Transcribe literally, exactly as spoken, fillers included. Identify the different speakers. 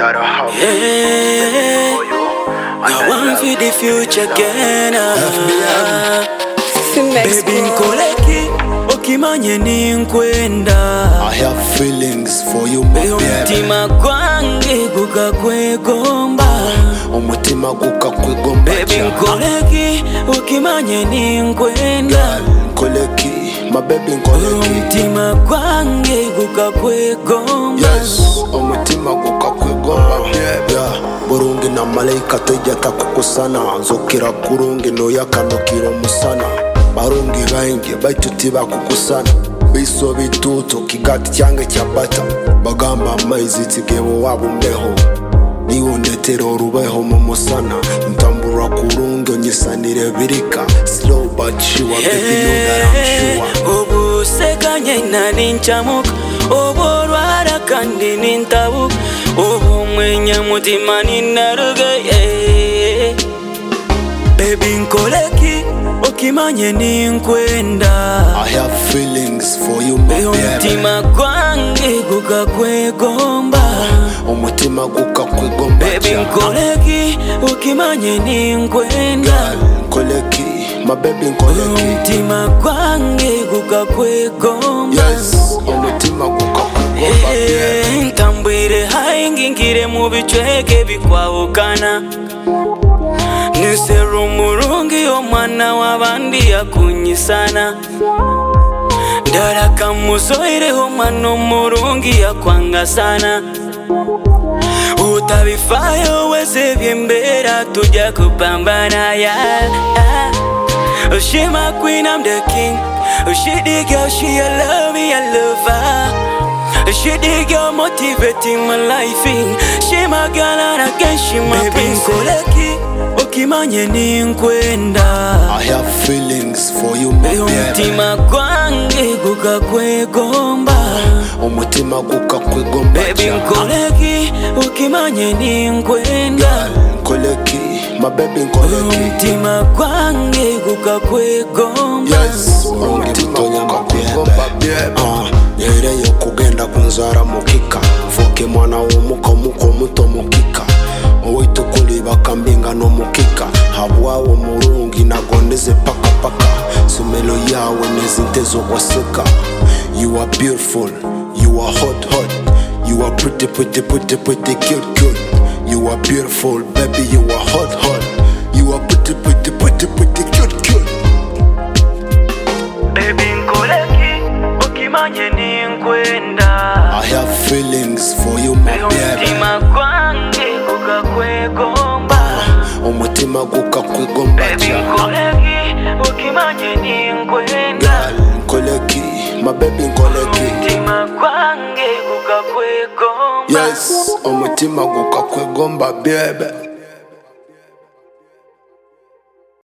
Speaker 1: that I have.
Speaker 2: Yeah, I want for the future again. Baby nkoleki okimanye ninkwenda.
Speaker 1: I have feelings for you, my baby.
Speaker 2: Umutima gwange gukakwegomba.
Speaker 1: Umutima gukakwegomba.
Speaker 2: Baby nkoleki okimanye ninkwenda.
Speaker 1: Nkoleki, my baby nkoleki.
Speaker 2: Umutima gwange gukakwegomba.
Speaker 1: Yes, umutima gukakwegomba. Yeah, burungi na malaika tejata kukusana. Nzokira kurungi no yakanokira musana. Barungi baingi baituti bakukusana. Biso bituto kigati cyange cyabata. Bagamba amaizi tigebo wabo mbeho. Niwo ndetero rubeho mu musana. Ntambura kurungi onyisanire birika. Slow but sure, baby know that I'm sure.
Speaker 2: Obu sekanye nari nchamuka. Obu rwara kandi nintabuka. Obu mwenya mutima ninaruga. Yeah. Baby nkoleki okimanye ninkwenda.
Speaker 1: I have feelings for you, my baby.
Speaker 2: Umutima gwange gukakwegomba.
Speaker 1: Umutima gukakwegomba.
Speaker 2: Baby nkoleki okimanye ninkwenda.
Speaker 1: Nkoleki, my baby nkoleki.
Speaker 2: Umutima gwange gukakwegomba.
Speaker 1: Yes, umutima gukakwegomba.
Speaker 2: Yeah, ntambwire hayi ngire mu bicweke bikwahukana. Nisera umurungi omwana w'abandi yakunyisana. Ndaraka musoireho mwana umurungi yakwanga sana. Utabifayo wese byembera tujya kupambana. Yeah, oh, she my queen, I'm the king. Oh, she the girl, she a love me, I love her. She the girl motivating my life in. She my girl and again she my princess. Okimanye ninkwenda.
Speaker 1: I have feelings for you, my baby.
Speaker 2: Umutima gwange gukakwegomba.
Speaker 1: Umutima gukakwegomba.
Speaker 2: Baby nkoleki okimanye ninkwenda.
Speaker 1: Nkoleki, my baby nkoleki.
Speaker 2: Umutima gwange gukakwegomba.
Speaker 1: Yes, umutima gukakwegomba. Ah, yereyo kugenda kunzara mukika. Foke mwana w'umuko muko muto mukika. Owitu kuli bakambinga no mukika. Habwawo murungi nagondeze paka paka. Sumelo yawe nezintezo kwaseka. You are beautiful, you are hot hot. You are pretty pretty pretty pretty cute cute. You are beautiful, baby, you are hot hot. You are pretty pretty pretty pretty cute cute.
Speaker 2: Baby nkoleki okimanye ninkwenda.
Speaker 1: I have feelings for you, my baby.
Speaker 2: Umutima gwange gukakwegomba.
Speaker 1: Umutima gukakwegomba.
Speaker 2: Baby nkoleki okimanye ninkwenda.
Speaker 1: Nkoleki, my baby nkoleki.
Speaker 2: Umutima gwange gukakwegomba.
Speaker 1: Yes, umutima gukakwegomba, baby.